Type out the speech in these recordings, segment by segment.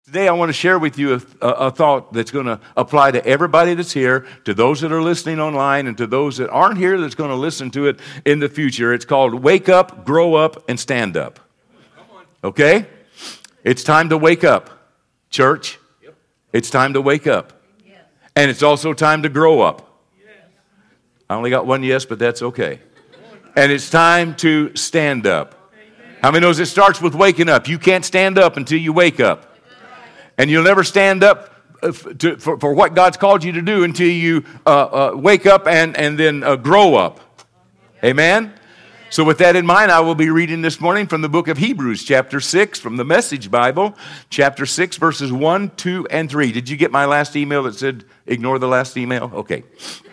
Today I want to share with you a thought that's going to apply to everybody that's here, to those that are listening online, and to those that aren't here that's going to listen to it in the future. It's called Wake Up, Grow Up, and Stand Up. Okay? It's time to wake up, church. It's time to wake up. And it's also time to grow up. I only got one yes, but that's okay. And it's time to stand up. How many knows it starts with waking up? You can't stand up until you wake up. And you'll never stand up for what God's called you to do until you wake up and then grow up. Amen? So with that in mind, I will be reading this morning from the book of Hebrews, chapter 6, from the Message Bible, chapter 6, verses 1, 2, and 3. Did you get my last email that said, ignore the last email? Okay.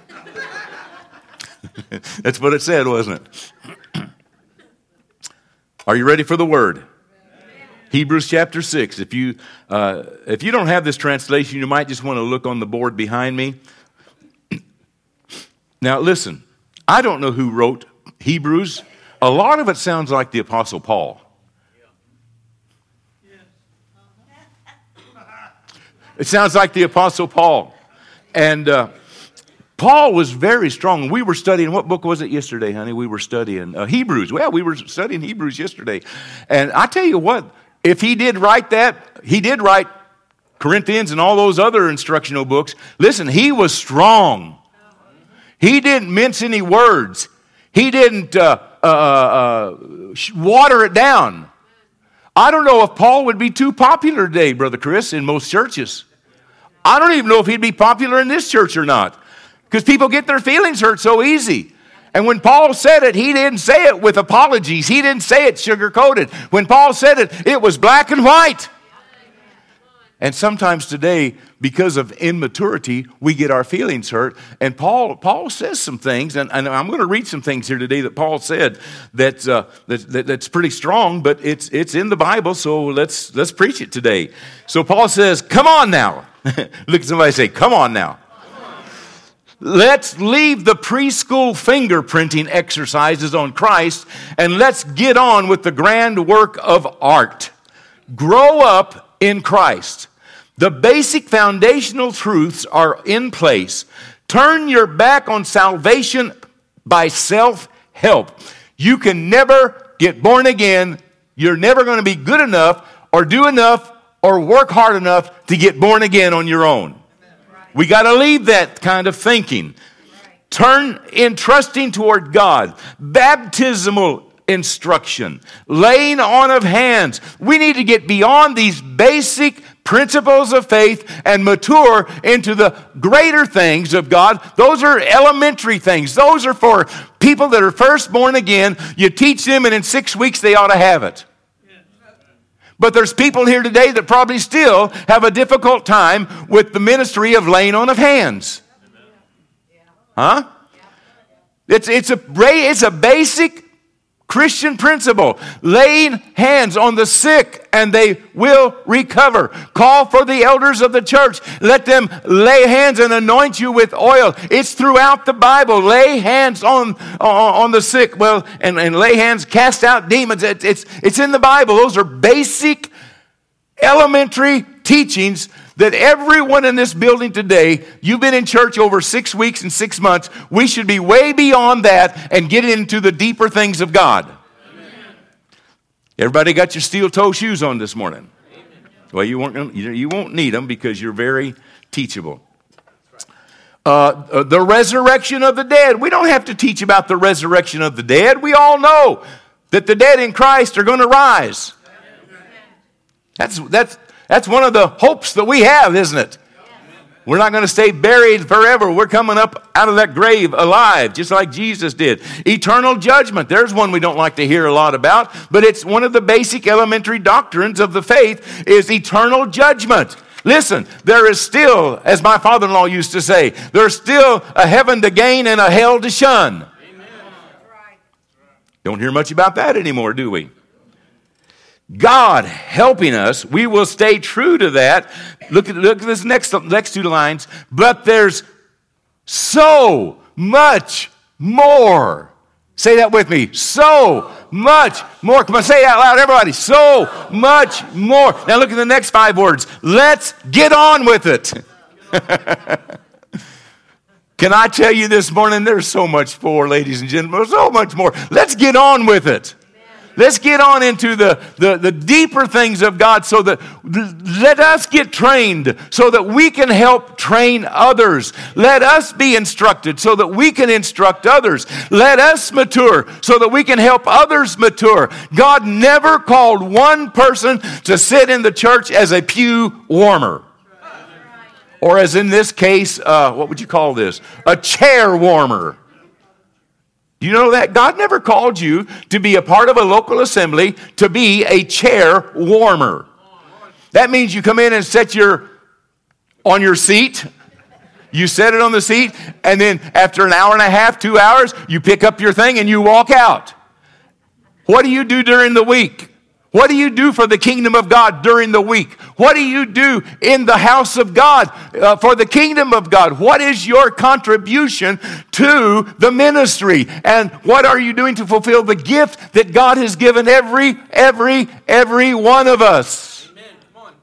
That's what it said, wasn't it? Are you ready for the word? Hebrews chapter 6. If you don't have this translation, you might just want to look on the board behind me. Now listen, I don't know who wrote Hebrews. A lot of it sounds like the Apostle Paul. It sounds like the Apostle Paul. And Paul was very strong. We were studying, what book was it yesterday, honey? We were studying Hebrews. Well, we were studying Hebrews yesterday. And I tell you what, if he did write that, he did write Corinthians and all those other instructional books. Listen, he was strong. He didn't mince any words. He didn't water it down. I don't know if Paul would be too popular today, Brother Chris, in most churches. I don't even know if he'd be popular in this church or not, because people get their feelings hurt so easy. And when Paul said it, he didn't say it with apologies. He didn't say it sugar-coated. When Paul said it, it was black and white. And sometimes today, because of immaturity, we get our feelings hurt. And Paul says some things, and I'm going to read some things here today that Paul said that's pretty strong, but it's in the Bible, so let's preach it today. So Paul says, come on now. Look at somebody say, come on now. Let's leave the preschool fingerprinting exercises on Christ and let's get on with the grand work of art. Grow up in Christ. The basic foundational truths are in place. Turn your back on salvation by self-help. You can never get born again. You're never going to be good enough or do enough or work hard enough to get born again on your own. We got to leave that kind of thinking. Turn in trusting toward God. Baptismal instruction. Laying on of hands. We need to get beyond these basic principles of faith and mature into the greater things of God. Those are elementary things. Those are for people that are first born again. You teach them and in 6 weeks they ought to have it. But there's people here today that probably still have a difficult time with the ministry of laying on of hands. Huh? It's a basic Christian principle. Laying hands on the sick and they will recover. Call for the elders of the church. Let them lay hands and anoint you with oil. It's throughout the Bible. Lay hands on the sick. Well, and lay hands, cast out demons. It's in the Bible. Those are basic, elementary teachings that everyone in this building today, you've been in church over 6 weeks and 6 months, we should be way beyond that and get into the deeper things of God. Amen. Everybody got your steel toe shoes on this morning? Amen. Well, you won't need them because you're very teachable. The resurrection of the dead. We don't have to teach about the resurrection of the dead. We all know that the dead in Christ are going to rise. That's one of the hopes that we have, isn't it? We're not going to stay buried forever. We're coming up out of that grave alive, just like Jesus did. Eternal judgment. There's one we don't like to hear a lot about, but it's one of the basic elementary doctrines of the faith is eternal judgment. Listen, there is still, as my father-in-law used to say, there's still a heaven to gain and a hell to shun. Amen. Don't hear much about that anymore, do we? God helping us, we will stay true to that. Look at this next two lines. But there's so much more. Say that with me. So much more. Come on, say it out loud, everybody. So much more. Now look at the next 5 words. Let's get on with it. Can I tell you this morning, there's so much more, ladies and gentlemen, so much more. Let's get on with it. Let's get on into the deeper things of God so that let us get trained so that we can help train others. Let us be instructed so that we can instruct others. Let us mature so that we can help others mature. God never called one person to sit in the church as a pew warmer. Or as in this case, what would you call this? A chair warmer. Do you know that? God never called you to be a part of a local assembly to be a chair warmer. That means you come in and on your seat. You set it on the seat, and then after an hour and a half, 2 hours, you pick up your thing and you walk out. What do you do during the week? What do you do for the kingdom of God during the week? What do you do in the house of God for the kingdom of God? What is your contribution to the ministry? And what are you doing to fulfill the gift that God has given every one of us? Amen. Come on.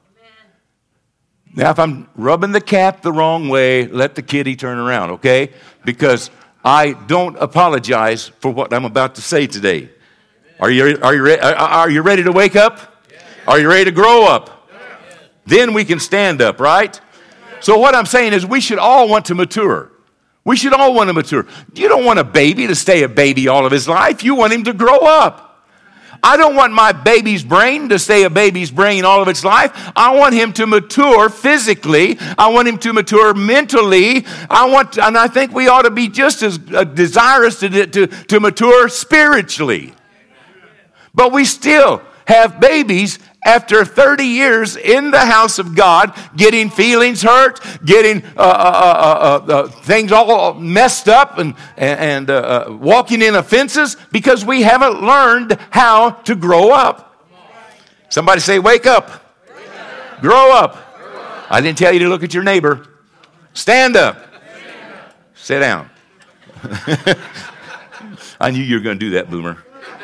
Now, if I'm rubbing the cap the wrong way, let the kitty turn around, okay? Because I don't apologize for what I'm about to say today. Are you ready to wake up? Are you ready to grow up? Then we can stand up, right? So what I'm saying is we should all want to mature. We should all want to mature. You don't want a baby to stay a baby all of his life. You want him to grow up. I don't want my baby's brain to stay a baby's brain all of its life. I want him to mature physically. I want him to mature mentally. And I think we ought to be just as desirous to mature spiritually. But we still have babies after 30 years in the house of God getting feelings hurt, getting things all messed up and walking in offenses because we haven't learned how to grow up. Somebody say, wake up. Grow up. I didn't tell you to look at your neighbor. Stand up. Sit down. I knew you were going to do that, Boomer.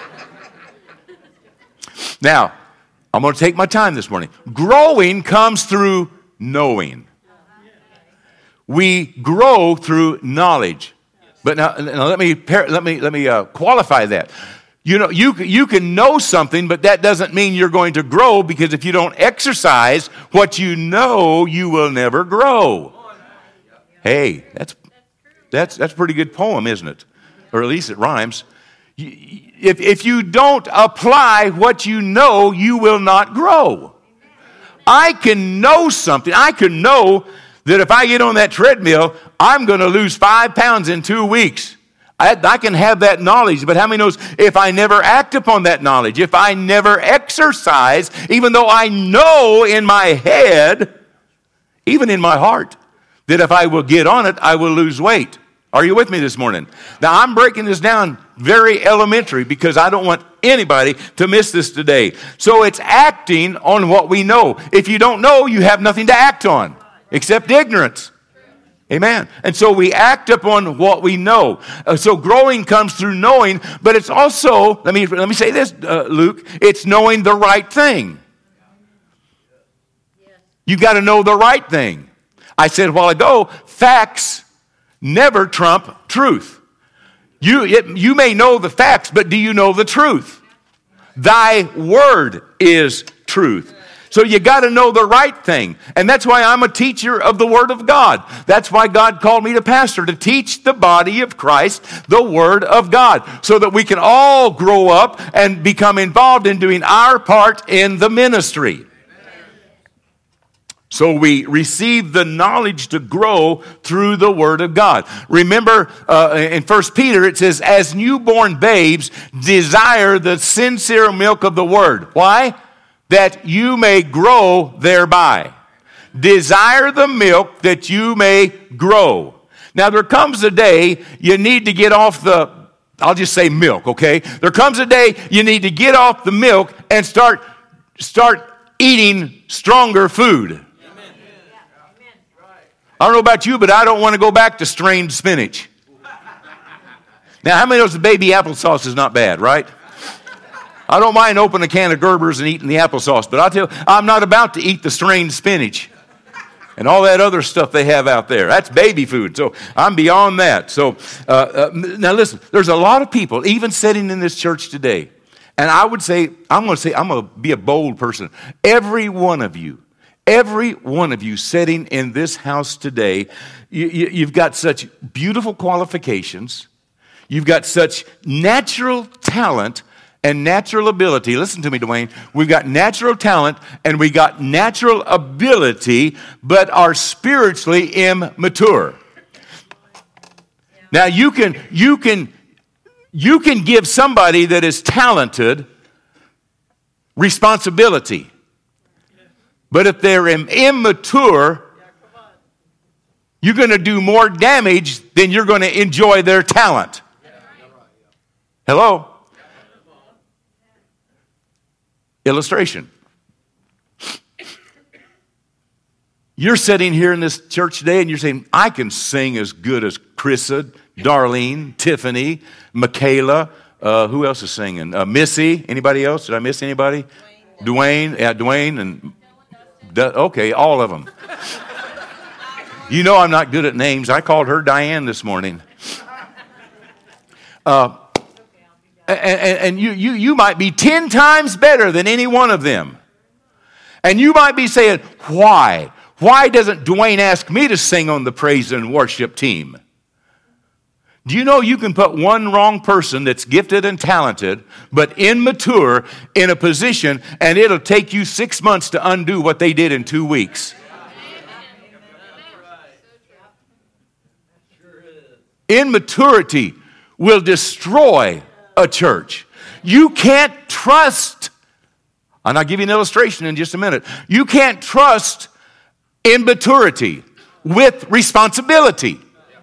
Now, I'm going to take my time this morning. Growing comes through knowing. We grow through knowledge. But now let me qualify that. You know, you can know something, but that doesn't mean you're going to grow, because if you don't exercise what you know, you will never grow. Hey, that's a pretty good poem, isn't it? Or at least it rhymes. If you don't apply what you know, you will not grow. I can know something. I can know that if I get on that treadmill, I'm going to lose 5 pounds in 2 weeks. I can have that knowledge, but how many knows if I never act upon that knowledge, if I never exercise, even though I know in my head, even in my heart, that if I will get on it, I will lose weight. Are you with me this morning? Now, I'm breaking this down very elementary because I don't want anybody to miss this today. So it's acting on what we know. If you don't know, you have nothing to act on except ignorance. Amen. And so we act upon what we know. So growing comes through knowing, but it's also, let me say this, Luke, it's knowing the right thing. You got to know the right thing. I said a while ago, facts never trump truth. You may know the facts, but do you know the truth? Thy word is truth. So you got to know the right thing. And that's why I'm a teacher of the Word of God. That's why God called me to pastor, to teach the body of Christ the Word of God, so that we can all grow up and become involved in doing our part in the ministry. So we receive the knowledge to grow through the Word of God. Remember, in 1 Peter, it says, as newborn babes, desire the sincere milk of the Word. Why? That you may grow thereby. Desire the milk that you may grow. Now, there comes a day you need to get off I'll just say milk, okay? There comes a day you need to get off the milk and start eating stronger food. I don't know about you, but I don't want to go back to strained spinach. Now, how many knows the baby applesauce is not bad, right? I don't mind opening a can of Gerber's and eating the applesauce, but I'll tell you, I'm not about to eat the strained spinach and all that other stuff they have out there. That's baby food, so I'm beyond that. So now listen, there's a lot of people, even sitting in this church today, and I'm going to be a bold person. Every one of you sitting in this house today, you've got such beautiful qualifications. You've got such natural talent and natural ability. Listen to me, Dwayne. We've got natural talent and we got natural ability, but are spiritually immature. Now you can give somebody that is talented responsibility. But if they're immature, you're going to do more damage than you're going to enjoy their talent. Hello? Illustration. You're sitting here in this church today and you're saying, I can sing as good as Chrissa, Darlene, Tiffany, Michaela. Who else is singing? Missy. Anybody else? Did I miss anybody? Dwayne. Yeah, Dwayne. And okay, all of them. You know I'm not good at names. I called her Diane this morning. And you might be 10 times better than any one of them. And you might be saying, why? Why doesn't Dwayne ask me to sing on the praise and worship team? Do you know you can put one wrong person that's gifted and talented, but immature, in a position, and it'll take you 6 months to undo what they did in 2 weeks? Immaturity will destroy a church. You can't trust, and I'll give you an illustration in just a minute. You can't trust immaturity with responsibility.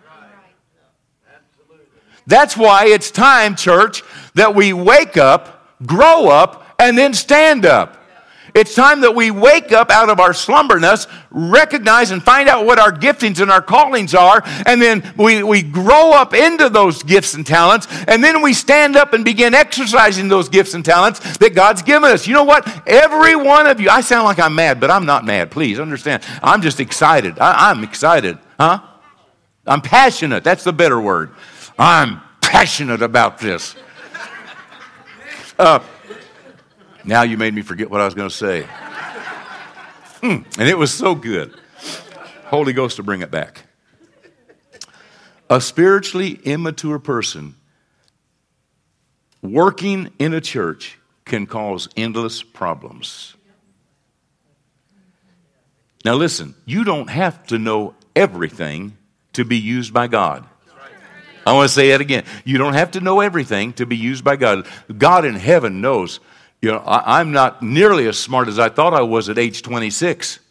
That's why it's time, church, that we wake up, grow up, and then stand up. It's time that we wake up out of our slumberness, recognize and find out what our giftings and our callings are, and then we grow up into those gifts and talents, and then we stand up and begin exercising those gifts and talents that God's given us. You know what? Every one of you, I sound like I'm mad, but I'm not mad. Please understand. I'm just excited. I'm excited. Huh? I'm passionate. That's the better word. I'm passionate about this. Now you made me forget what I was going to say. And it was so good. Holy Ghost to bring it back. A spiritually immature person working in a church can cause endless problems. Now listen, you don't have to know everything to be used by God. I want to say that again. You don't have to know everything to be used by God. God in heaven knows. You know, I'm not nearly as smart as I thought I was at age 26.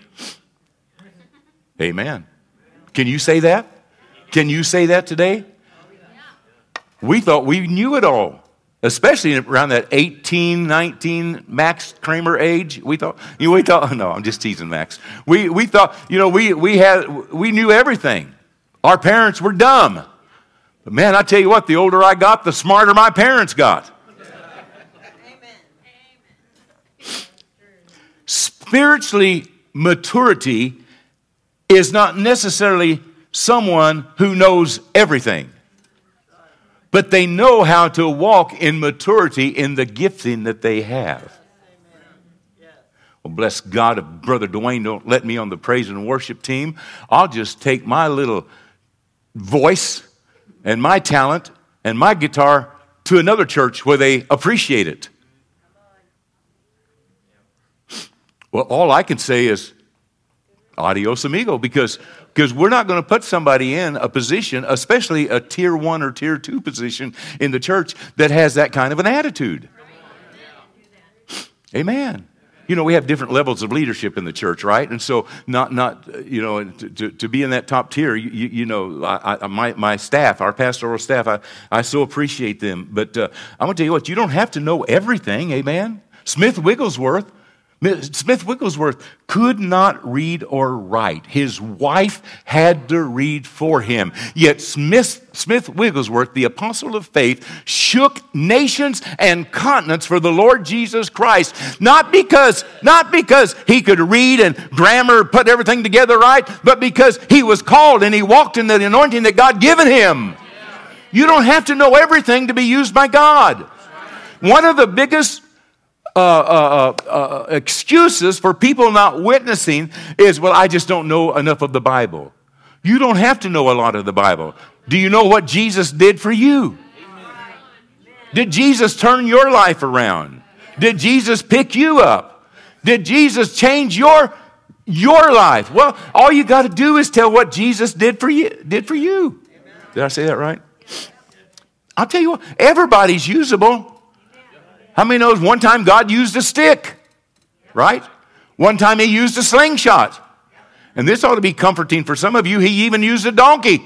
Amen. Can you say that? Can you say that today? We thought we knew it all, especially around that 18, 19 Max Kramer age. We thought, no, I'm just teasing Max. We thought, we knew everything. Our parents were dumb. But man, I tell you what, the older I got, the smarter my parents got. Spiritually, maturity is not necessarily someone who knows everything, but they know how to walk in maturity in the gifting that they have. Well, bless God, if Brother Dwayne don't let me on the praise and worship team, I'll just take my little voice and my talent and my guitar to another church where they appreciate it. Well, all I can say is adios amigo, because we're not going to put somebody in a position, especially a tier 1 or tier 2 position in the church that has that kind of an attitude. Amen. You know, we have different levels of leadership in the church, right? And so to be in that top tier, my staff, our pastoral staff, I so appreciate them. But I'm going to tell you what, you don't have to know everything, amen? Smith Wigglesworth Smith Wigglesworth could not read or write. His wife had to read for him. Yet Smith Wigglesworth, the apostle of faith, shook nations and continents for the Lord Jesus Christ. Not because he could read and grammar, put everything together right, but because he was called and he walked in the anointing that God given him. You don't have to know everything to be used by God. One of the biggest excuses for people not witnessing is, well, I just don't know enough of the Bible. You don't have to know a lot of the Bible. Do you know what Jesus did for you? Did Jesus turn your life around? Did Jesus pick you up? Did Jesus change your life? Well, all you got to do is tell what Jesus did for you. Did I say that right? I'll tell you what, everybody's usable. How many knows one time God used a stick, right? One time he used a slingshot. And this ought to be comforting for some of you. He even used a donkey.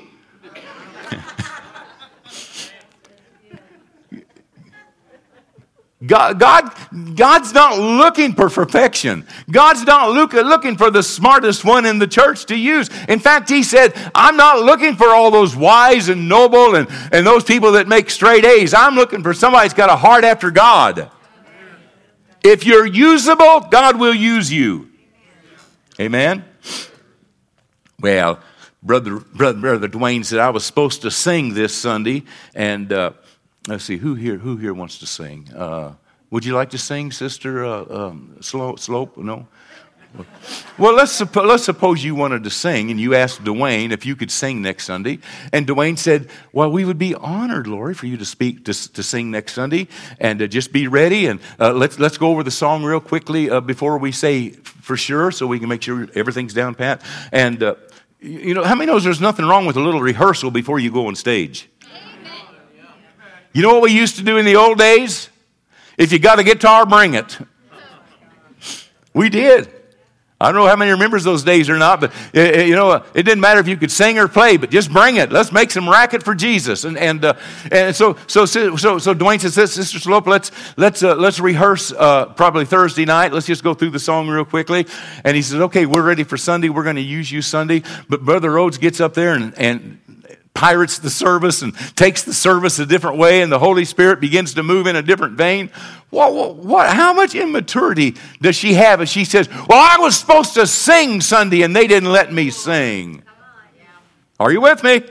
God's not looking for perfection. God's not looking for the smartest one in the church to use. In fact, he said, I'm not looking for all those wise and noble and those people that make straight A's. I'm looking for somebody that's got a heart after God. If you're usable, God will use you. Amen? Well, Brother Dwayne said I was supposed to sing this Sunday, and let's see, who here wants to sing? Would you like to sing, Sister Slope? No? Well, let's suppose you wanted to sing, and you asked Dwayne if you could sing next Sunday, and Dwayne said, well, we would be honored, Lori, for you to sing next Sunday, and just be ready, and let's go over the song real quickly before we say for sure, so we can make sure everything's down pat. And how many knows there's nothing wrong with a little rehearsal before you go on stage? You know what we used to do in the old days? If you got a guitar, bring it. We did. I don't know how many remembers those days or not, but it didn't matter if you could sing or play, but just bring it. Let's make some racket for Jesus. And so Dwayne says, Sister Slope, let's rehearse probably Thursday night. Let's just go through the song real quickly. And he says, okay, we're ready for Sunday. We're going to use you Sunday. But Brother Rhodes gets up there and pirates the service and takes the service a different way, and the Holy Spirit begins to move in a different vein. How much immaturity does she have if she says, well, I was supposed to sing Sunday and they didn't let me sing? Are you with me?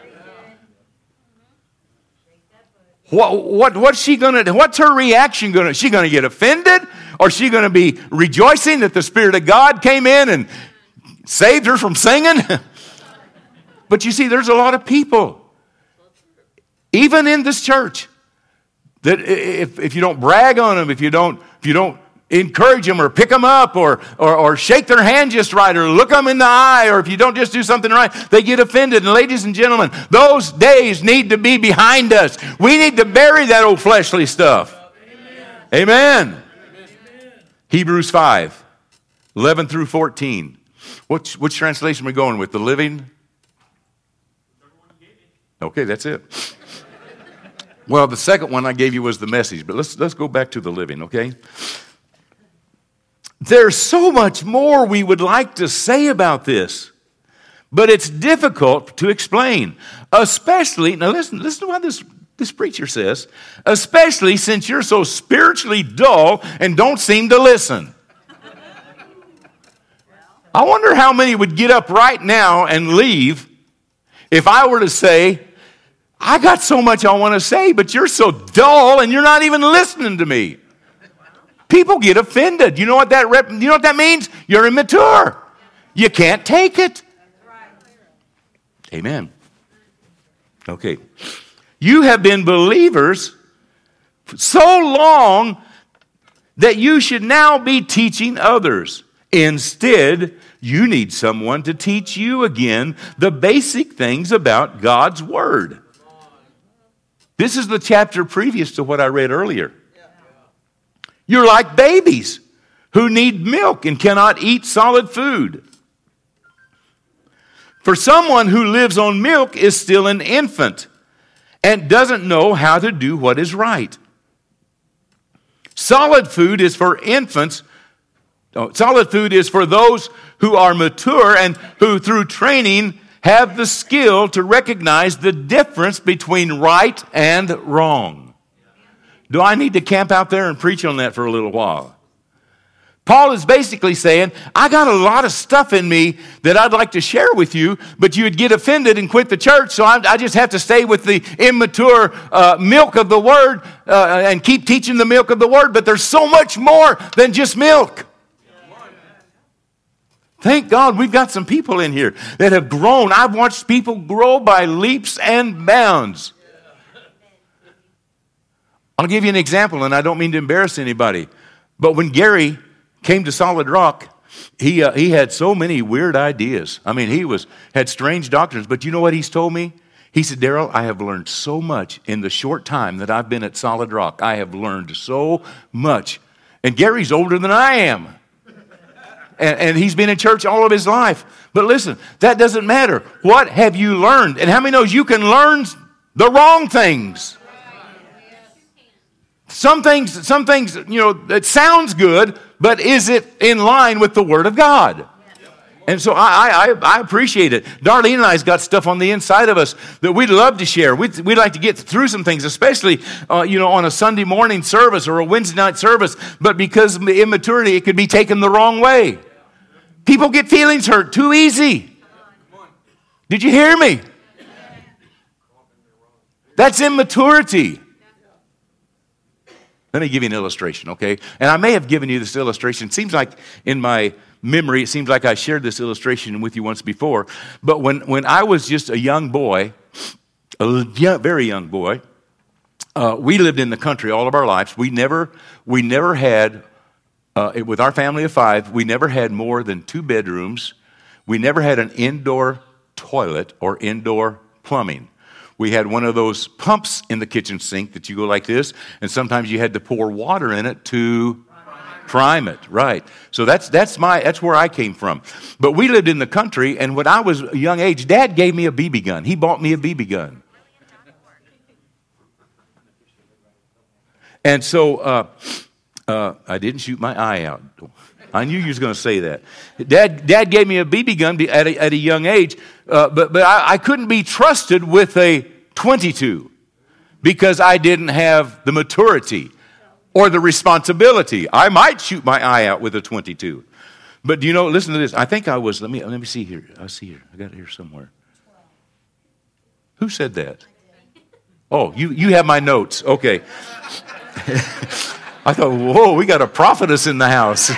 What's her reaction going to? Is she going to get offended? Or is she going to be rejoicing that the Spirit of God came in and saved her from singing? But you see, there's a lot of people, even in this church, that if you don't brag on them, if you don't encourage them or pick them up or shake their hand just right or look them in the eye, or if you don't just do something right, they get offended. And ladies and gentlemen, those days need to be behind us. We need to bury that old fleshly stuff. Amen. Amen. Hebrews 5, 11 through 14. Which translation are we going with? The Living? Okay, that's it. Well, the second one I gave you was the Message, but let's go back to the Living, okay? There's so much more we would like to say about this, but it's difficult to explain, especially, now listen to what this preacher says, especially since you're so spiritually dull and don't seem to listen. I wonder how many would get up right now and leave if I were to say, I got so much I want to say, but you're so dull and you're not even listening to me. People get offended. You know what that means? You're immature. You can't take it. Amen. Okay. You have been believers so long that you should now be teaching others. Instead, you need someone to teach you again the basic things about God's Word. This is the chapter previous to what I read earlier. You're like babies who need milk and cannot eat solid food. For someone who lives on milk is still an infant and doesn't know how to do what is right. Solid food is for infants Solid food is for those who are mature and who through training have the skill to recognize the difference between right and wrong. Do I need to camp out there and preach on that for a little while? Paul is basically saying, I got a lot of stuff in me that I'd like to share with you, but you'd get offended and quit the church, so I just have to stay with the immature milk of the Word and keep teaching the milk of the Word, but there's so much more than just milk. Thank God we've got some people in here that have grown. I've watched people grow by leaps and bounds. I'll give you an example, and I don't mean to embarrass anybody, but when Gary came to Solid Rock, he had so many weird ideas. I mean, had strange doctrines, but you know what he's told me? He said, Daryl, I have learned so much in the short time that I've been at Solid Rock. I have learned so much. And Gary's older than I am. And he's been in church all of his life. But listen, that doesn't matter. What have you learned? And how many knows you can learn the wrong things? Some things, it sounds good, but is it in line with the Word of God? And so I appreciate it. Darlene and I's got stuff on the inside of us that we'd love to share. We'd like to get through some things, especially, on a Sunday morning service or a Wednesday night service. But because of the immaturity, it could be taken the wrong way. People get feelings hurt too easy. Did you hear me? That's immaturity. Let me give you an illustration, okay? And I may have given you this illustration. It seems like in my memory, it seems like I shared this illustration with you once before. But when I was just a young boy, very young boy, we lived in the country all of our lives. We never had, with our family of 5, we never had more than 2 bedrooms. We never had an indoor toilet or indoor plumbing. We had one of those pumps in the kitchen sink that you go like this, and sometimes you had to pour water in it to prime it, right? So that's where I came from. But we lived in the country, and when I was a young age, Dad gave me a BB gun. He bought me a BB gun. And so I didn't shoot my eye out. I knew you was going to say that. Dad gave me a BB gun at a young age, but I couldn't be trusted with a .22 because I didn't have the maturity or the responsibility. I might shoot my eye out with a .22. But do you know, listen to this. I think I was, let me see here. I see here. I got it here somewhere. Who said that? Oh, you have my notes. Okay. I thought, whoa, we got a prophetess in the house.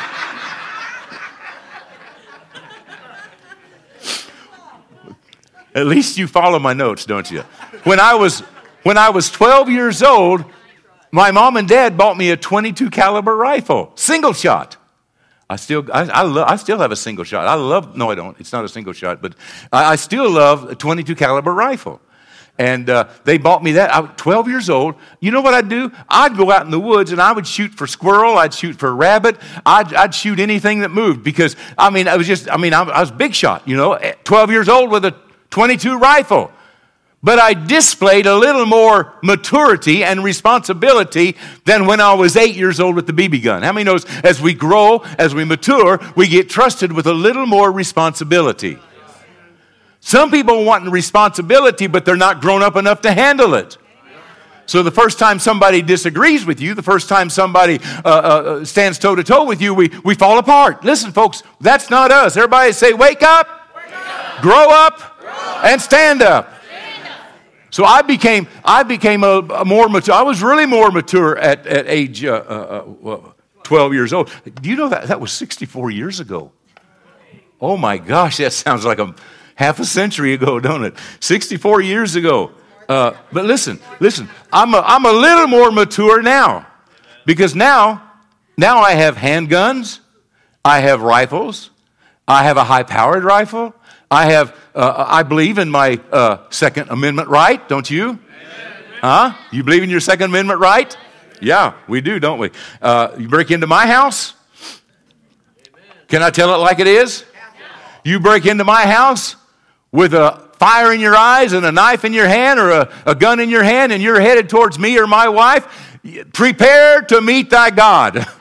At least you follow my notes, don't you? When I was 12 years old, my mom and dad bought me a .22 caliber rifle, single shot. I still have a single shot. No, I don't. It's not a single shot, but I still love a .22 caliber rifle. And they bought me that. I was 12 years old. You know what I'd do? I'd go out in the woods and I would shoot for squirrel. I'd shoot for rabbit. I'd shoot anything that moved because, I was big shot, 12 years old with a .22 rifle. But I displayed a little more maturity and responsibility than when I was 8 years old with the BB gun. How many knows as we grow, as we mature, we get trusted with a little more responsibility? Some people want responsibility, but they're not grown up enough to handle it. So the first time somebody disagrees with you, the first time somebody stands toe-to-toe with you, we fall apart. Listen, folks, that's not us. Everybody say, wake up, grow up, and stand up. So I became a more mature. I was really more mature at age 12 years old. Do you know that was 64 years ago? Oh my gosh, that sounds like half a century ago, don't it? 64 years ago. But listen. I'm a little more mature now because now I have handguns, I have rifles, I have a high-powered rifle. I believe in my Second Amendment right, don't you? Huh? You believe in your Second Amendment right? Yeah, we do, don't we? You break into my house? Can I tell it like it is? You break into my house with a fire in your eyes and a knife in your hand or a gun in your hand and you're headed towards me or my wife, prepare to meet thy God.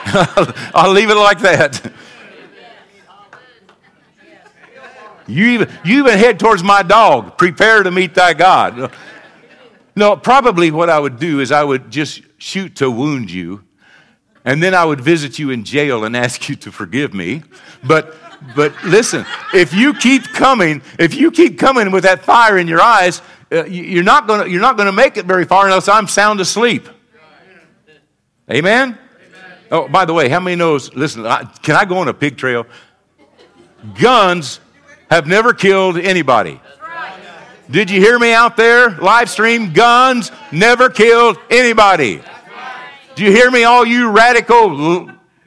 I'll leave it like that. You even head towards my dog. Prepare to meet thy God. No, probably what I would do is I would just shoot to wound you, and then I would visit you in jail and ask you to forgive me. But listen, if you keep coming with that fire in your eyes, you're not gonna make it very far unless I'm sound asleep. Amen? Oh, by the way, how many knows? Listen, can I go on a pig trail? Guns have never killed anybody. Did you hear me out there? Live stream, guns never killed anybody. Do you hear me, all you radical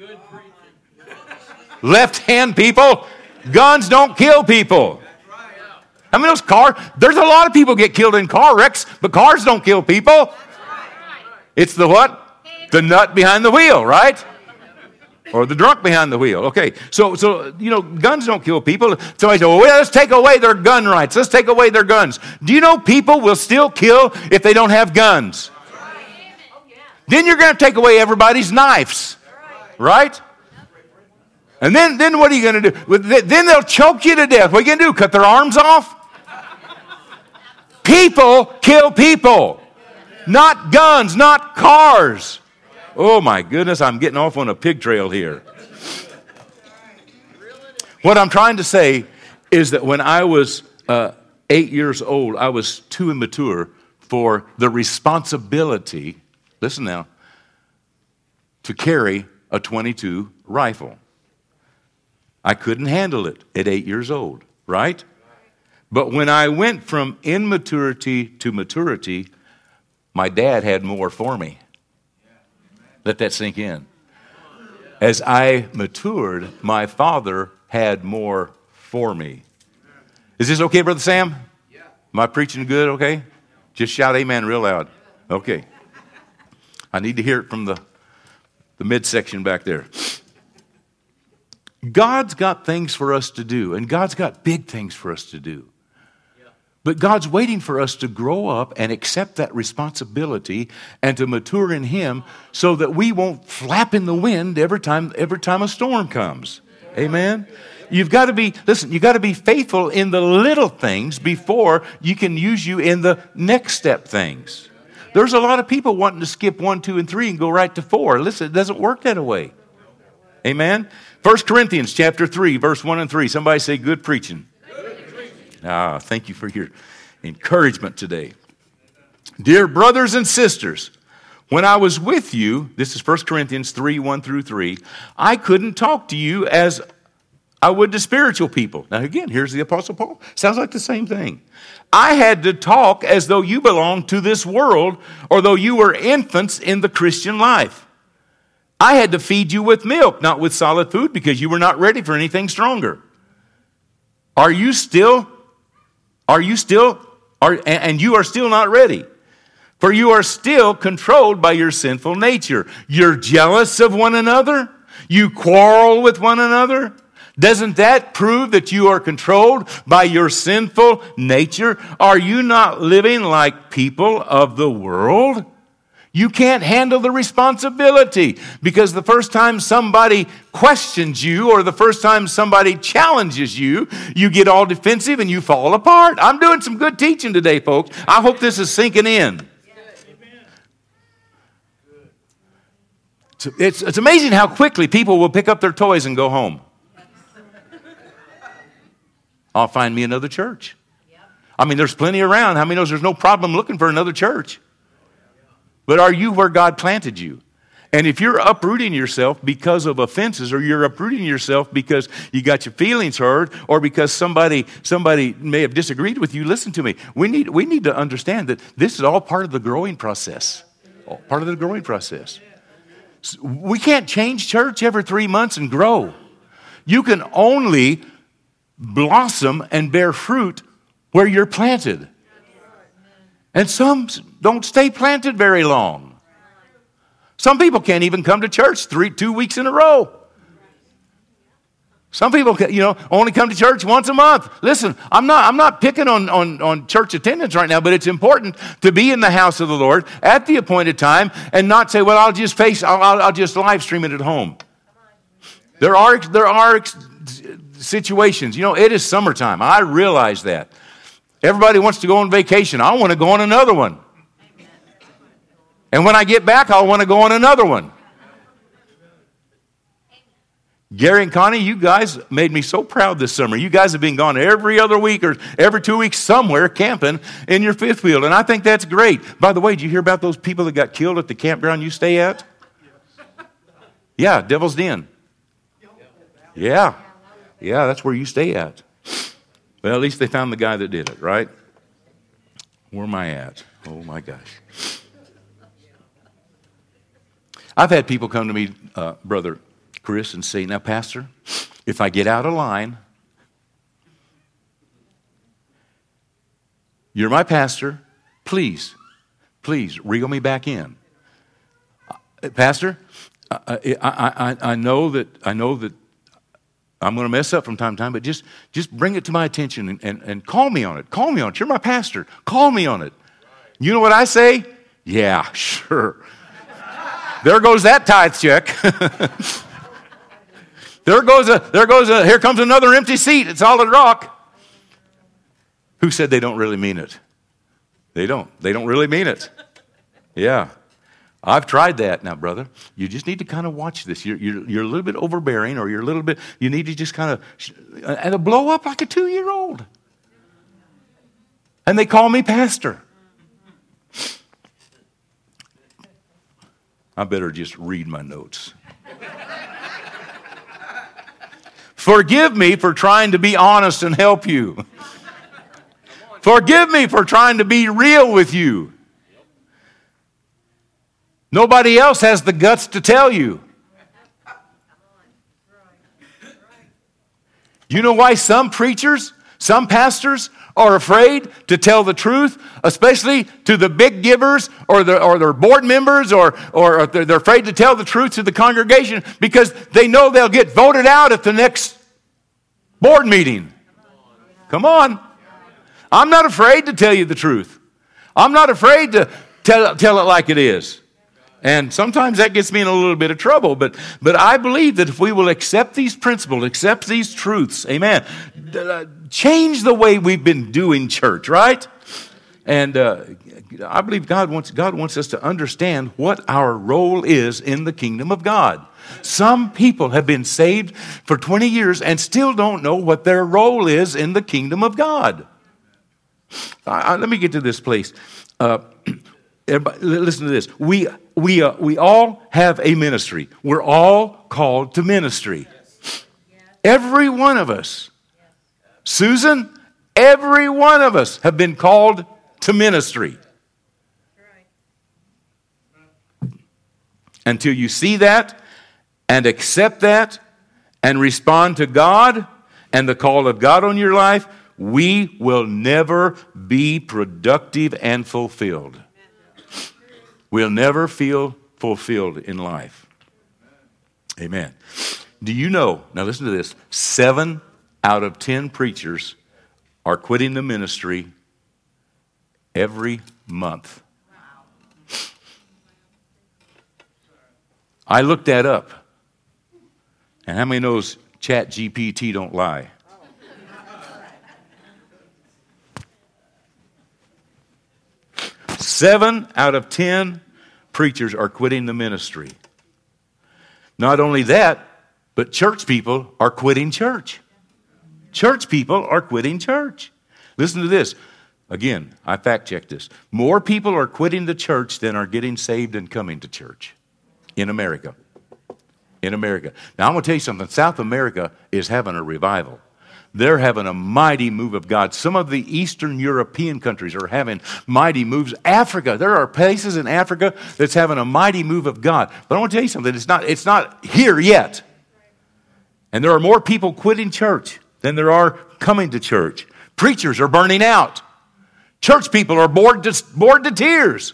left-hand people? Guns don't kill people. I mean, there's a lot of people get killed in car wrecks, but cars don't kill people. It's the what? The nut behind the wheel, right? Or the drunk behind the wheel. Okay, so guns don't kill people. Somebody says, well, let's take away their gun rights. Let's take away their guns. Do you know people will still kill if they don't have guns? Then you're going to take away everybody's knives, right? And then what are you going to do? Then they'll choke you to death. What are you going to do, cut their arms off? People kill people, not guns, not cars. Oh my goodness, I'm getting off on a pig trail here. What I'm trying to say is that when I was 8 years old, I was too immature for the responsibility, listen now, to carry a .22 rifle. I couldn't handle it at 8 years old, right? But when I went from immaturity to maturity, my dad had more for me. Let that sink in. As I matured, my father had more for me. Is this okay, Brother Sam? Yeah. Am I preaching good, okay? Just shout amen real loud. Okay. I need to hear it from the midsection back there. God's got things for us to do, and God's got big things for us to do. But God's waiting for us to grow up and accept that responsibility and to mature in Him so that we won't flap in the wind every time a storm comes. Amen? You've got to be faithful in the little things before you can use you in the next step things. There's a lot of people wanting to skip 1, 2, and 3 and go right to 4. Listen, it doesn't work that way. Amen? 1 Corinthians chapter 3, verse 1 and 3. Somebody say, good preaching. Thank you for your encouragement today. Dear brothers and sisters, when I was with you, this is 1 Corinthians 3, 1 through 3, I couldn't talk to you as I would to spiritual people. Now again, here's the Apostle Paul. Sounds like the same thing. I had to talk as though you belonged to this world or though you were infants in the Christian life. I had to feed you with milk, not with solid food, because you were not ready for anything stronger. And you are still not ready. For you are still controlled by your sinful nature. You're jealous of one another. You quarrel with one another. Doesn't that prove that you are controlled by your sinful nature? Are you not living like people of the world? You can't handle the responsibility because the first time somebody questions you or the first time somebody challenges you, you get all defensive and you fall apart. I'm doing some good teaching today, folks. I hope this is sinking in. It's amazing how quickly people will pick up their toys and go home. I'll find me another church. I mean, there's plenty around. How many knows there's no problem looking for another church? But are you where God planted you? And if you're uprooting yourself because of offenses, or you're uprooting yourself because you got your feelings hurt, or because somebody may have disagreed with you, listen to me. We need to understand that this is all part of the growing process. All part of the growing process. We can't change church every 3 months and grow. You can only blossom and bear fruit where you're planted. And some don't stay planted very long. Some people can't even come to church 2 weeks in a row. Some people, only come to church once a month. Listen, I'm not picking on church attendance right now, but it's important to be in the house of the Lord at the appointed time and not say, well, I'll just live stream it at home. There are situations. It is summertime. I realize that. Everybody wants to go on vacation. I want to go on another one. And when I get back, I'll want to go on another one. Gary and Connie, you guys made me so proud this summer. You guys have been gone every other week or every 2 weeks somewhere camping in your fifth wheel, and I think that's great. By the way, did you hear about those people that got killed at the campground you stay at? Yeah, Devil's Den. Yeah, that's where you stay at. Well, at least they found the guy that did it, right? Where am I at? Oh, my gosh. I've had people come to me, Brother Chris, and say, now, Pastor, if I get out of line, you're my pastor, please reel me back in. Pastor, I know that I'm going to mess up from time to time, but just bring it to my attention and call me on it. Call me on it. You're my pastor. Call me on it. You know what I say? Yeah, sure. There goes that tithe check. Here comes another empty seat at Solid Rock. Who said they don't really mean it? They don't really mean it. Yeah. I've tried that. Now, brother, you just need to kind of watch this. You're a little bit overbearing, or you need to just kind of, and it'll blow up like a 2-year-old. And they call me pastor. I better just read my notes. Forgive me for trying to be honest and help you. Forgive me for trying to be real with you. Nobody else has the guts to tell you. You know why some preachers, some pastors are afraid to tell the truth, especially to the big givers or their board members, or they're afraid to tell the truth to the congregation because they know they'll get voted out at the next board meeting. Come on. I'm not afraid to tell you the truth. I'm not afraid to tell it like it is. And sometimes that gets me in a little bit of trouble, but I believe that if we will accept these principles, accept these truths, amen, change the way we've been doing church, right? And I believe God wants us to understand what our role is in the kingdom of God. Some people have been saved for 20 years and still don't know what their role is in the kingdom of God. Let me get to this place. Everybody, listen to this. We all have a ministry. We're all called to ministry. Every one of us. Susan, every one of us have been called to ministry. Until you see that and accept that and respond to God and the call of God on your life, we will never be productive and fulfilled. We'll never feel fulfilled in life. Amen. Do you know, now listen to this, 7 out of 10 preachers are quitting the ministry every month. I looked that up. And how many knows ChatGPT don't lie? Seven out of 10 preachers are quitting the ministry. Not only that, but church people are quitting church. Church people are quitting church. Listen to this. Again, I fact-checked this. More people are quitting the church than are getting saved and coming to church in America. In America. Now, I'm going to tell you something. South America is having a revival. They're having a mighty move of God. Some of the Eastern European countries are having mighty moves. Africa, there are places in Africa that's having a mighty move of God. But I want to tell you something. It's not here yet. And there are more people quitting church than there are coming to church. Preachers are burning out. Church people are bored to tears.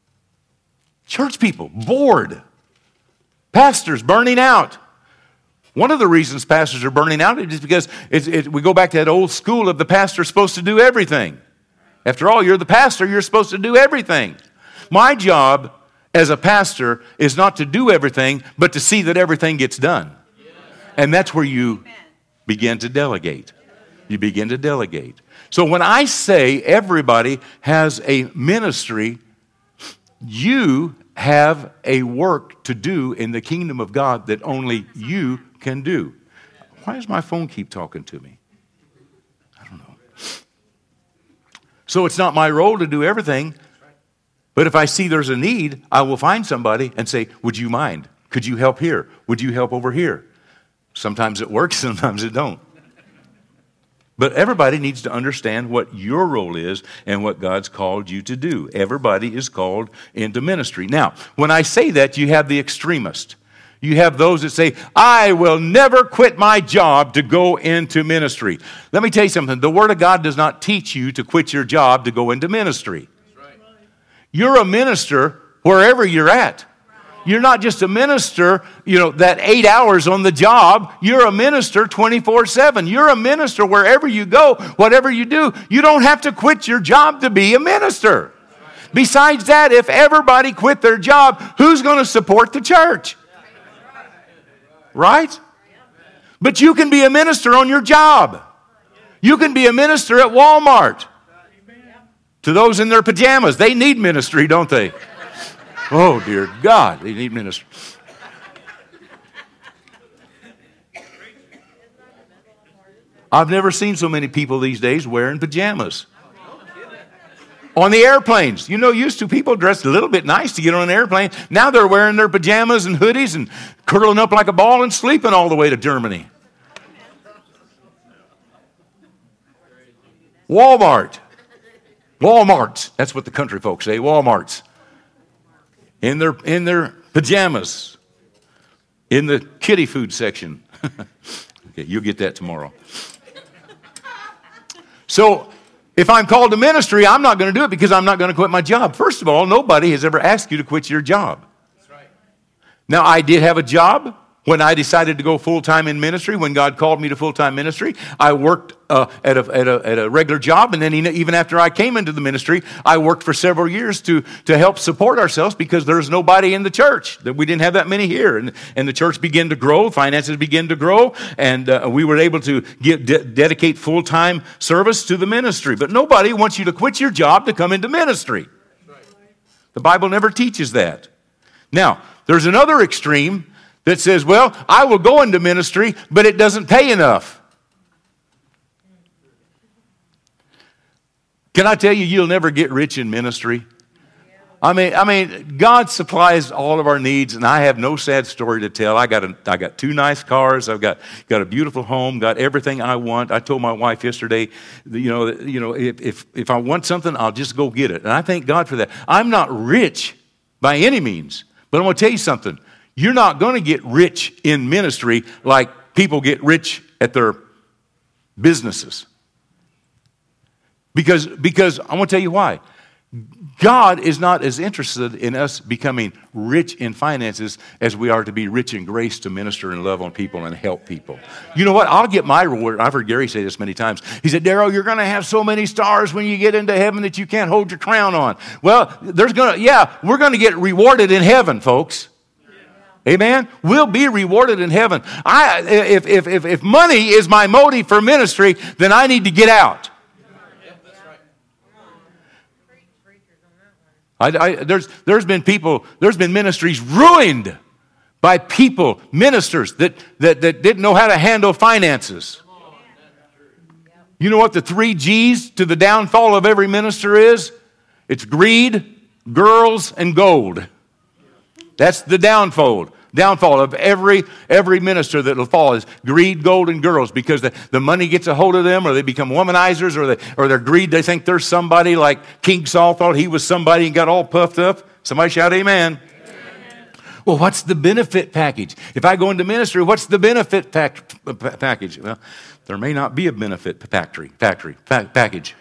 Church people, bored. Pastors burning out. One of the reasons pastors are burning out is because we go back to that old school of the pastor supposed to do everything. After all, you're the pastor, you're supposed to do everything. My job as a pastor is not to do everything, but to see that everything gets done. And that's where you begin to delegate. You begin to delegate. So when I say everybody has a ministry, you have a work to do in the kingdom of God that only you can do. Why does my phone keep talking to me? I don't know. So it's not my role to do everything, but if I see there's a need, I will find somebody and say, would you mind? Could you help here? Would you help over here? Sometimes it works, sometimes it don't. But everybody needs to understand what your role is and what God's called you to do. Everybody is called into ministry. Now, when I say that, you have the extremist. You have those that say, I will never quit my job to go into ministry. Let me tell you something. The Word of God does not teach you to quit your job to go into ministry. You're a minister wherever you're at. You're not just a minister, that 8 hours on the job. You're a minister 24/7. You're a minister wherever you go, whatever you do. You don't have to quit your job to be a minister. Besides that, if everybody quit their job, who's going to support the church? Right? But you can be a minister on your job. You can be a minister at Walmart. To those in their pajamas, they need ministry, don't they? Oh, dear God, they need ministry. I've never seen so many people these days wearing pajamas. On the airplanes. Used to people dressed a little bit nice to get on an airplane. Now they're wearing their pajamas and hoodies and curling up like a ball and sleeping all the way to Germany. Walmarts. That's what the country folks say, Walmarts. In their pajamas, in the kiddie food section. Okay, you'll get that tomorrow. So, if I'm called to ministry, I'm not going to do it because I'm not going to quit my job. First of all, nobody has ever asked you to quit your job. That's right. Now, I did have a job when I decided to go full-time in ministry. When God called me to full-time ministry, I worked at a regular job, and then even after I came into the ministry, I worked for several years to help support ourselves because there's nobody in the church. That we didn't have that many here, and the church began to grow, finances began to grow, and we were able to dedicate full-time service to the ministry. But nobody wants you to quit your job to come into ministry. The Bible never teaches that. Now, there's another extreme that says, well, I will go into ministry, but it doesn't pay enough. Can I tell you, you'll never get rich in ministry? I mean, God supplies all of our needs, and I have no sad story to tell. I got 2 nice cars. I've got a beautiful home. Got everything I want. I told my wife yesterday, if I want something, I'll just go get it. And I thank God for that. I'm not rich by any means, but I'm going to tell you something. You're not going to get rich in ministry like people get rich at their businesses. Because I want to tell you why. God is not as interested in us becoming rich in finances as we are to be rich in grace to minister and love on people and help people. You know what? I'll get my reward. I've heard Gary say this many times. He said, Darryl, you're going to have so many stars when you get into heaven that you can't hold your crown on. Well, we're going to get rewarded in heaven, folks. Amen? We'll be rewarded in heaven. If money is my motive for ministry, then I need to get out. There's been ministries ruined by people, ministers that didn't know how to handle finances. You know what the 3 G's to the downfall of every minister is? It's greed, girls, and gold. That's the downfall of every minister that will fall is greed, gold, and girls, because the money gets a hold of them, or they become womanizers, or their greed, they think they're somebody, like King Saul thought he was somebody and got all puffed up. Somebody shout amen. Well, what's the benefit package? If I go into ministry, what's the benefit package? Well, there may not be a benefit package.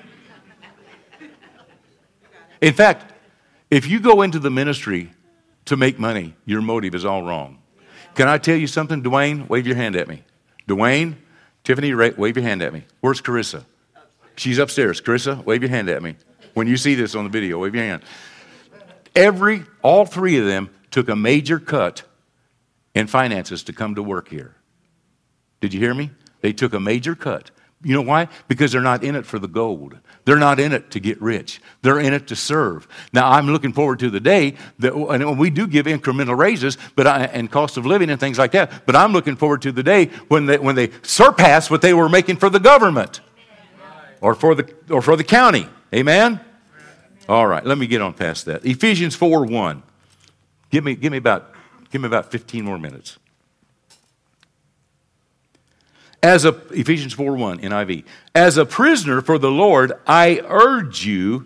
In fact, if you go into the ministry to make money, your motive is all wrong. Can I tell you something? Dwayne, wave your hand at me. Dwayne, Tiffany, wave your hand at me. Where's Carissa? She's upstairs. Carissa, wave your hand at me. When you see this on the video, wave your hand. All three of them took a major cut in finances to come to work here. Did you hear me? They took a major cut. You know why? Because they're not in it for the gold. They're not in it to get rich. They're in it to serve. Now, I'm looking forward to the day that, and we do give incremental raises, and cost of living and things like that. But I'm looking forward to the day when they surpass what they were making for the government, or for the county. Amen. All right. Let me get on past that. Ephesians 4:1. Give me about 15 more minutes. Ephesians 4:1 NIV. As a prisoner for the Lord, I urge you.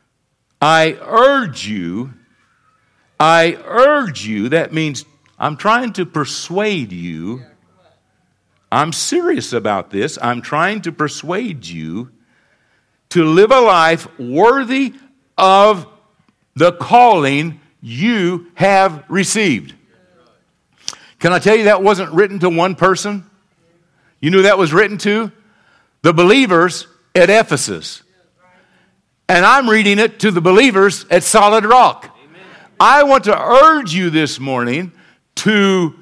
That means I'm trying to persuade you. I'm serious about this. I'm trying to persuade you to live a life worthy of the calling you have received. Can I tell you that wasn't written to one person? You knew that was written to? The believers at Ephesus. And I'm reading it to the believers at Solid Rock. Amen. I want to urge you this morning to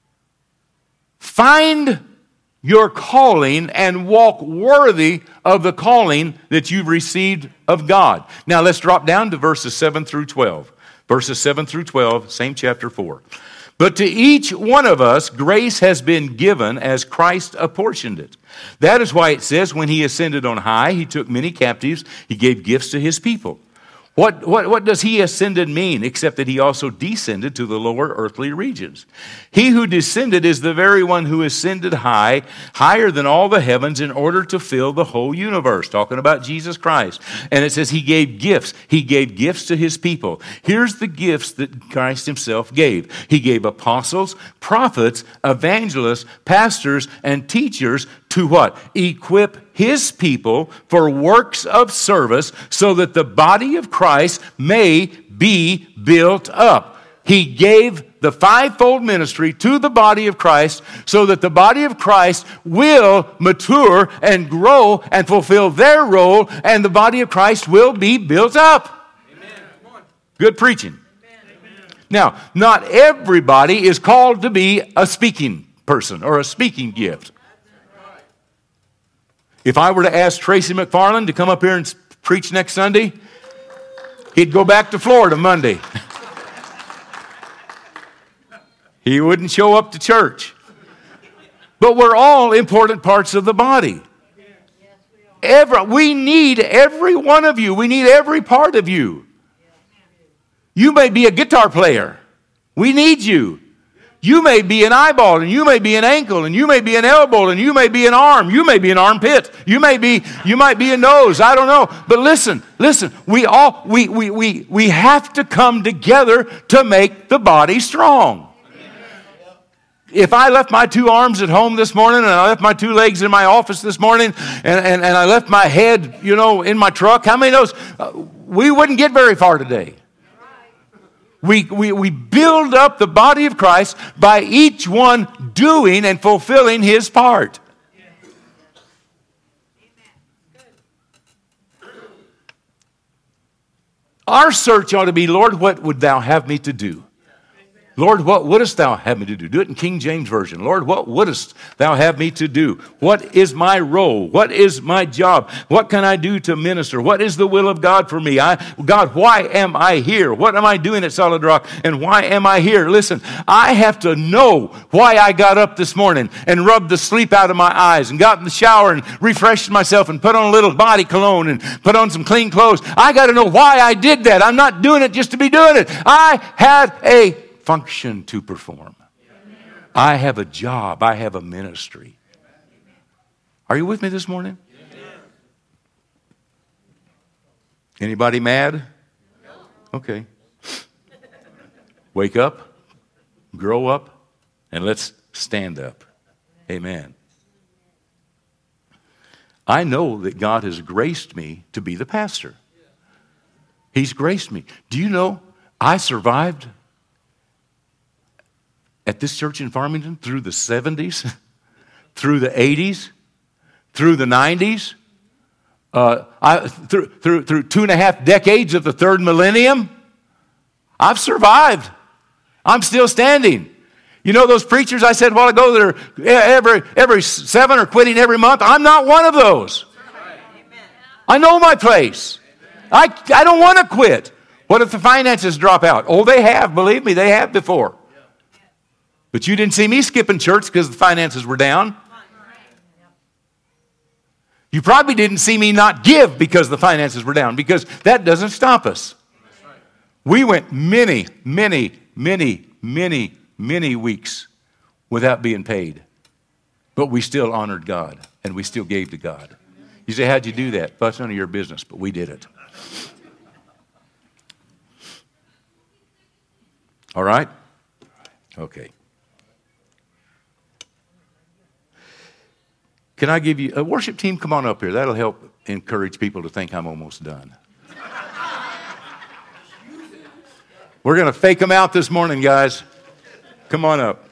find your calling and walk worthy of the calling that you've received of God. Now let's drop down to verses 7 through 12. Verses 7 through 12, same chapter 4. But to each one of us, grace has been given as Christ apportioned it. That is why it says, when he ascended on high, he took many captives, he gave gifts to his people. What does he ascended mean, except that he also descended to the lower earthly regions? He who descended is the very one who ascended high, higher than all the heavens, in order to fill the whole universe. Talking about Jesus Christ. And it says he gave gifts. He gave gifts to his people. Here's the gifts that Christ himself gave. He gave apostles, prophets, evangelists, pastors, and teachers to what? Equip his people for works of service so that the body of Christ may be built up. He gave the fivefold ministry to the body of Christ so that the body of Christ will mature and grow and fulfill their role, and the body of Christ will be built up. Amen. Good preaching. Amen. Now, not everybody is called to be a speaking person or a speaking gift. If I were to ask Tracy McFarland to come up here and preach next Sunday, he'd go back to Florida Monday. He wouldn't show up to church. But we're all important parts of the body. We need every one of you. We need every part of you. You may be a guitar player. We need you. You may be an eyeball, and you may be an ankle, and you may be an elbow, and you may be an arm, you may be an armpit, you might be a nose, I don't know. But listen, we have to come together to make the body strong. If I left my two arms at home this morning, and I left my two legs in my office this morning, and I left my head, in my truck, how many knows? We wouldn't get very far today. We build up the body of Christ by each one doing and fulfilling his part. Our search ought to be, Lord, what would thou have me to do? Lord, what wouldst thou have me to do? Do it in King James Version. Lord, what wouldst thou have me to do? What is my role? What is my job? What can I do to minister? What is the will of God for me? God, why am I here? What am I doing at Solid Rock? And why am I here? Listen, I have to know why I got up this morning and rubbed the sleep out of my eyes and got in the shower and refreshed myself and put on a little body cologne and put on some clean clothes. I got to know why I did that. I'm not doing it just to be doing it. I had a function to perform. I have a job. I have a ministry. Are you with me this morning? Anybody mad? Okay. Wake up, grow up, and let's stand up. Amen. I know that God has graced me to be the pastor. He's graced me. Do you know I survived at this church in Farmington through the 70s, through the 80s, through the 90s, through 2.5 decades of the third millennium. I've survived. I'm still standing. You know those preachers I said a while ago that are every 7 are quitting every month? I'm not one of those. I know my place. I don't want to quit. What if the finances drop out? Oh, they have. Believe me, they have before. But you didn't see me skipping church because the finances were down. You probably didn't see me not give because the finances were down, because that doesn't stop us. We went many weeks without being paid. But we still honored God, and we still gave to God. You say, how'd you do that? Well, that's none of your business, but we did it. All right? Okay. Can I give you a worship team? Come on up here. That'll help encourage people to think I'm almost done. We're going to fake them out this morning, guys. Come on up.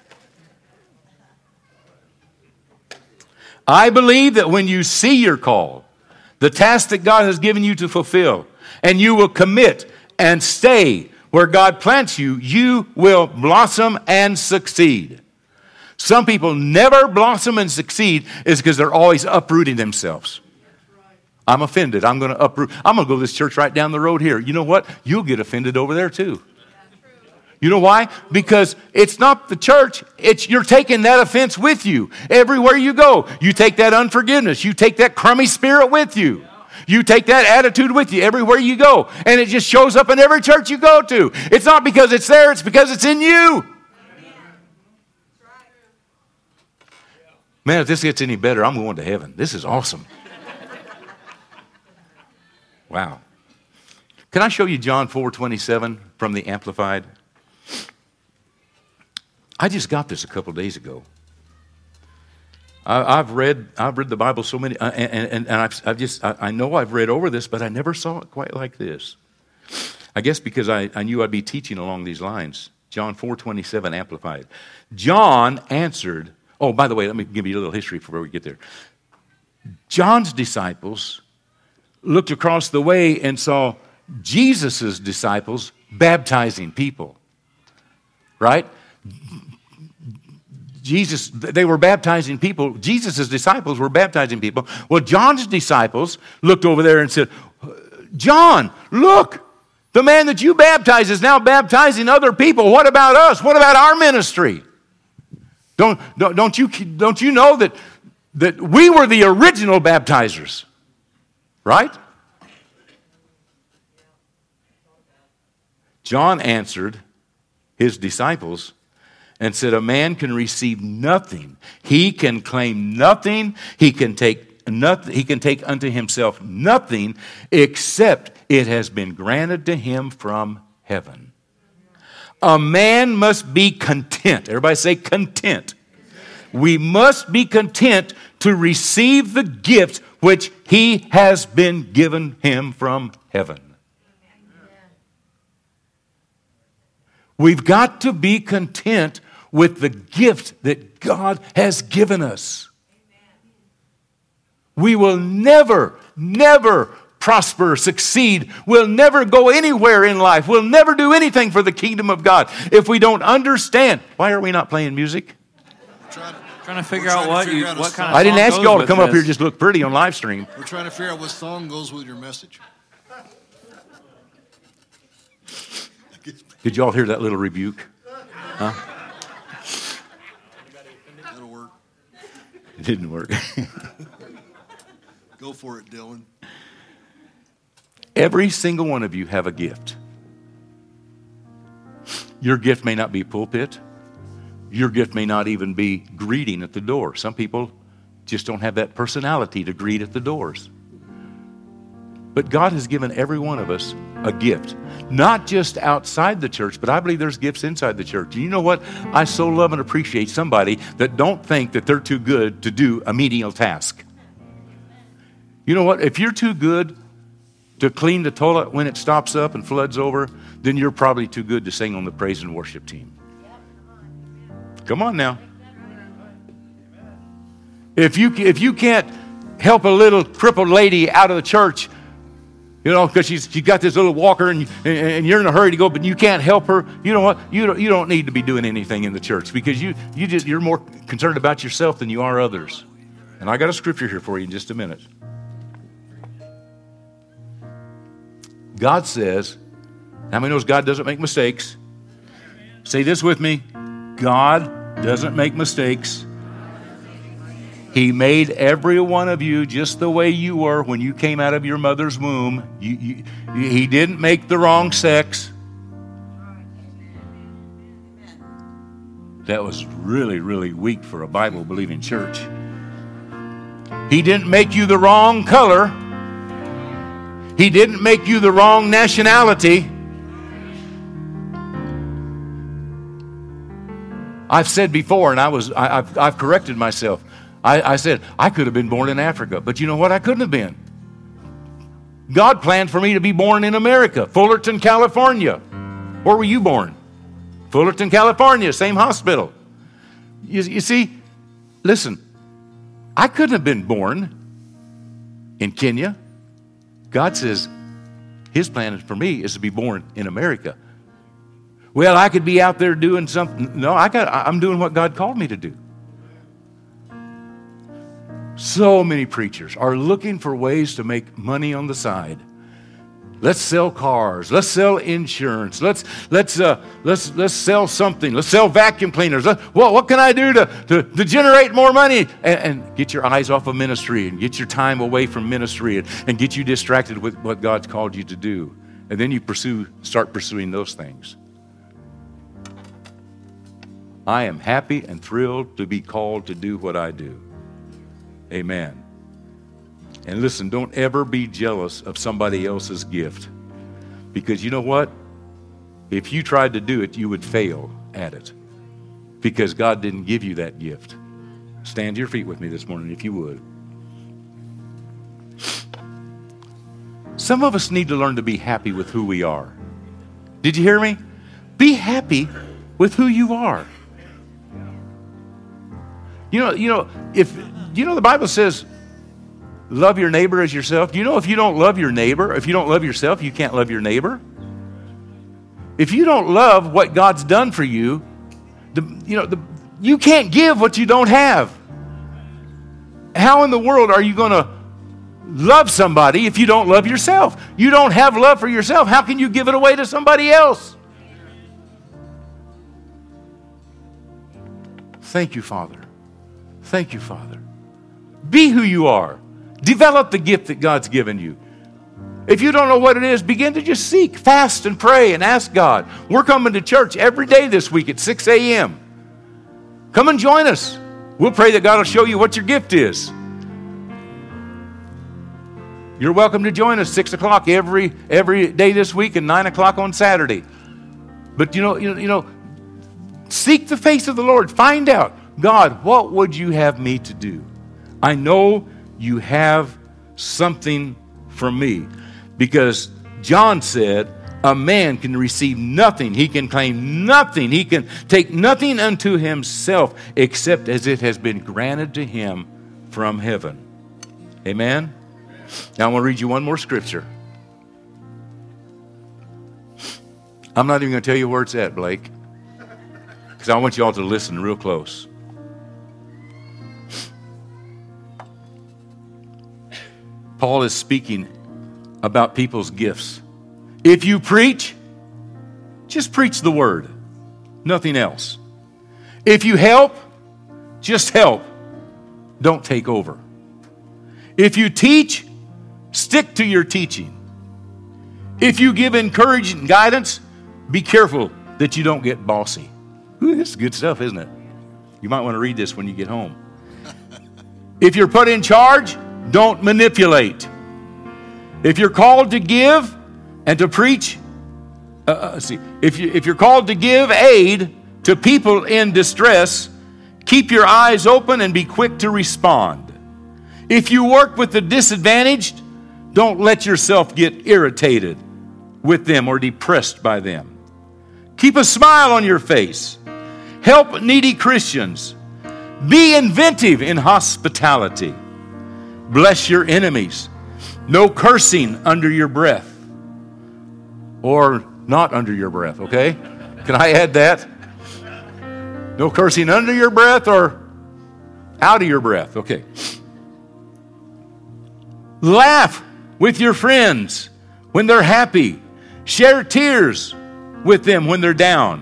I believe that when you see your call, the task that God has given you to fulfill, and you will commit and stay where God plants you, you will blossom and succeed. Some people never blossom and succeed is because they're always uprooting themselves. I'm offended. I'm going to uproot. I'm going to go to this church right down the road here. You know what? You'll get offended over there too. You know why? Because it's not the church. You're taking that offense with you. Everywhere you go, you take that unforgiveness. You take that crummy spirit with you. You take that attitude with you everywhere you go. And it just shows up in every church you go to. It's not because it's there. It's because it's in you. Man, if this gets any better, I'm going to heaven. This is awesome. Wow. Can I show you John 4:27 from the Amplified? I just got this a couple days ago. I've read the Bible so many, and I know I've read over this, but I never saw it quite like this. I guess because I knew I'd be teaching along these lines. John 4:27 Amplified. John answered. Oh, by the way, let me give you a little history before we get there. John's disciples looked across the way and saw Jesus' disciples baptizing people. Right? They were baptizing people. Jesus' disciples were baptizing people. Well, John's disciples looked over there and said, John, look, the man that you baptize is now baptizing other people. What about us? What about our ministry? Don't you know that we were the original baptizers? Right? John answered his disciples and said, a man can receive nothing. He can claim nothing. He can take nothing. He can take unto himself nothing except it has been granted to him from heaven. A man must be content. Everybody say content. We must be content to receive the gift which he has been given him from heaven. We've got to be content with the gift that God has given us. We will never prosper, succeed. We'll never go anywhere in life. We'll never do anything for the kingdom of God if we don't understand. Why are we not playing music? Trying to figure out what kind of song I didn't ask y'all to come this. up here just look pretty on live stream. We're trying to figure out what song goes with your message. Did y'all hear that little rebuke? Huh? That'll work. It didn't work. Go for it, Dylan. Every single one of you have a gift. Your gift may not be pulpit. Your gift may not even be greeting at the door. Some people just don't have that personality to greet at the doors. But God has given every one of us a gift. Not just outside the church, but I believe there's gifts inside the church. And you know what? I so love and appreciate somebody that don't think that they're too good to do a menial task. You know what? If you're too good to clean the toilet when it stops up and floods over, then you're probably too good to sing on the praise and worship team. Come on now. If you can't help a little crippled lady out of the church, because she's got this little walker and you're in a hurry to go, but you can't help her, you know what? You don't need to be doing anything in the church because you're more concerned about yourself than you are others. And I got a scripture here for you in just a minute. God says, how many knows God doesn't make mistakes? Say this with me. God doesn't make mistakes. He made every one of you just the way you were when you came out of your mother's womb. He didn't make the wrong sex. That was really, really weak for a Bible-believing church. He didn't make you the wrong color. He didn't make you the wrong nationality. I've said before, and I've corrected myself. I said, I could have been born in Africa, but you know what? I couldn't have been. God planned for me to be born in America, Fullerton, California. Where were you born? Fullerton, California, same hospital. You see, listen, I couldn't have been born in Kenya. God says his plan for me is to be born in America. Well, I could be out there doing something. No, I'm doing what God called me to do. So many preachers are looking for ways to make money on the side. Let's sell cars. Let's sell insurance. Let's sell something. Let's sell vacuum cleaners. What can I do to generate more money? And get your eyes off of ministry and get your time away from ministry and get you distracted with what God's called you to do. And then you start pursuing those things. I am happy and thrilled to be called to do what I do. Amen. And listen, don't ever be jealous of somebody else's gift. Because you know what? If you tried to do it, you would fail at it. Because God didn't give you that gift. Stand to your feet with me this morning if you would. Some of us need to learn to be happy with who we are. Did you hear me? Be happy with who you are. The Bible says, love your neighbor as yourself. Do you know if you don't love your neighbor, if you don't love yourself, you can't love your neighbor? If you don't love what God's done for you, you can't give what you don't have. How in the world are you going to love somebody if you don't love yourself? You don't have love for yourself. How can you give it away to somebody else? Thank you, Father. Thank you, Father. Be who you are. Develop the gift that God's given you. If you don't know what it is, begin to just seek, fast, and pray and ask God. We're coming to church every day this week at 6 a.m. Come and join us. We'll pray that God will show you what your gift is. You're welcome to join us 6 o'clock every day this week and 9 o'clock on Saturday. But seek the face of the Lord. Find out, God, what would you have me to do? I know you have something from me. Because John said, a man can receive nothing. He can claim nothing. He can take nothing unto himself except as it has been granted to him from heaven. Amen? Now I want to read you one more scripture. I'm not even going to tell you where it's at, Blake. Because I want you all to listen real close. Paul is speaking about people's gifts. If you preach, just preach the word. Nothing else. If you help, just help. Don't take over. If you teach, stick to your teaching. If you give encouragement and guidance, be careful that you don't get bossy. Ooh, this is good stuff, isn't it? You might want to read this when you get home. If you're put in charge, don't manipulate. If you're called to give and to preach, if you're called to give aid to people in distress, keep your eyes open and be quick to respond. If you work with the disadvantaged, don't let yourself get irritated with them or depressed by them. Keep a smile on your face. Help needy Christians. Be inventive in hospitality. Bless your enemies. No cursing under your breath. Or not under your breath, okay? Can I add that? No cursing under your breath or out of your breath, okay. Laugh with your friends when they're happy. Share tears with them when they're down.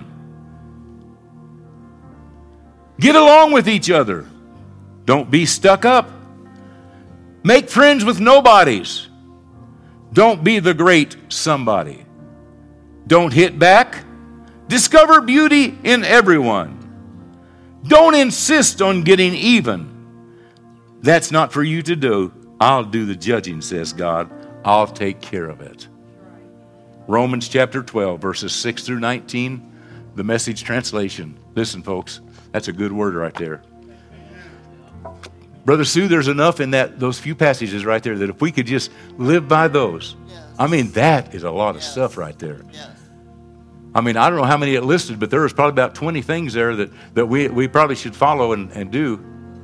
Get along with each other. Don't be stuck up. Make friends with nobodies. Don't be the great somebody. Don't hit back. Discover beauty in everyone. Don't insist on getting even. That's not for you to do. I'll do the judging, says God. I'll take care of it. Romans chapter 12, verses 6 through 19, the Message translation. Listen, folks, that's a good word right there. Brother Sue, there's enough in those few passages right there that if we could just live by those, I mean, that is a lot of stuff right there. I mean, I don't know how many it listed, but there was probably about 20 things there that we probably should follow and do.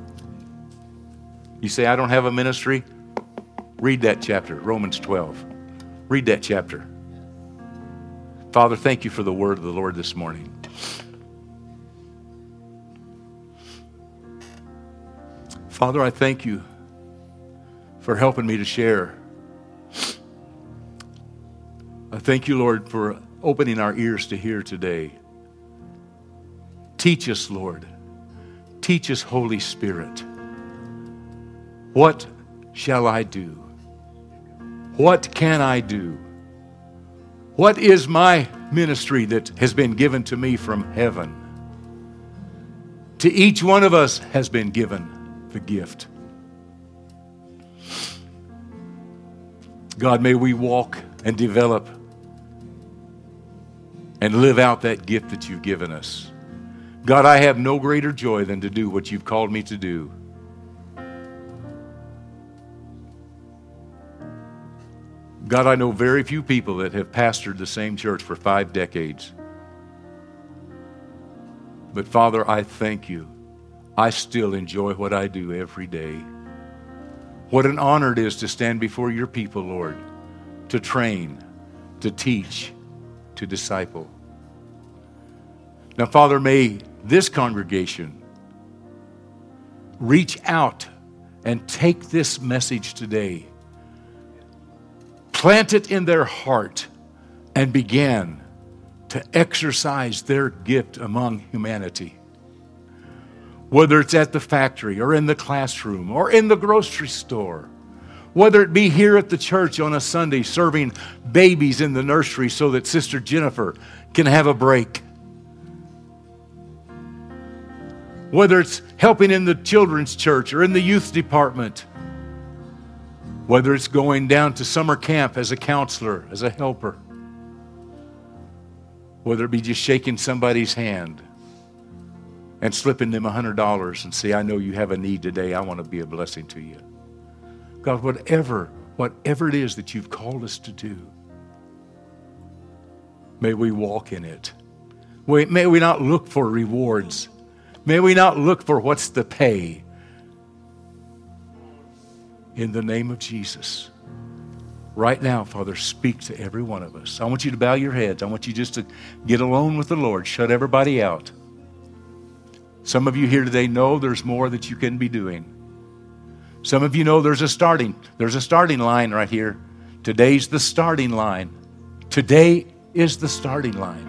You say, I don't have a ministry? Read that chapter, Romans 12. Read that chapter. Father, thank you for the word of the Lord this morning. Father, I thank you for helping me to share. I thank you, Lord, for opening our ears to hear today. Teach us, Lord. Teach us, Holy Spirit. What shall I do? What can I do? What is my ministry that has been given to me from heaven? To each one of us has been given the gift. God, may we walk and develop and live out that gift that you've given us. God, I have no greater joy than to do what you've called me to do. God, I know very few people that have pastored the same church for 5 decades. But Father, I thank you. I still enjoy what I do every day. What an honor it is to stand before your people, Lord, to train, to teach, to disciple. Now, Father, may this congregation reach out and take this message today, plant it in their heart, and begin to exercise their gift among humanity. Whether it's at the factory or in the classroom or in the grocery store, whether it be here at the church on a Sunday serving babies in the nursery so that Sister Jennifer can have a break. Whether it's helping in the children's church or in the youth department. Whether it's going down to summer camp as a counselor, as a helper. Whether it be just shaking somebody's hand and slipping them $100 and say, I know you have a need today. I want to be a blessing to you. God, whatever it is that you've called us to do, may we walk in it. May we not look for rewards. May we not look for what's the pay. In the name of Jesus. Right now, Father, speak to every one of us. I want you to bow your heads. I want you just to get alone with the Lord. Shut everybody out. Some of you here today know there's more that you can be doing. Some of you know there's a starting line right here. Today's the starting line. Today is the starting line.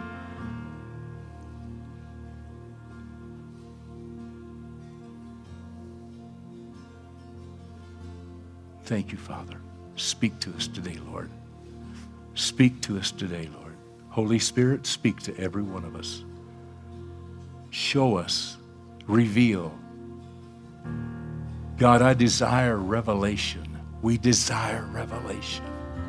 Thank you, Father. Speak to us today, Lord. Speak to us today, Lord. Holy Spirit, speak to every one of us. Show us, reveal. God, I desire revelation. We desire revelation.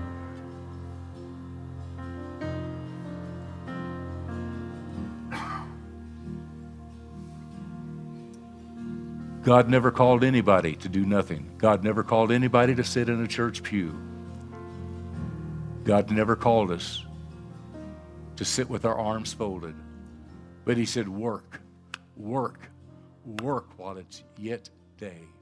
God never called anybody to do nothing. God never called anybody to sit in a church pew. God never called us to sit with our arms folded. But he said, work. Work. Work while it's yet day.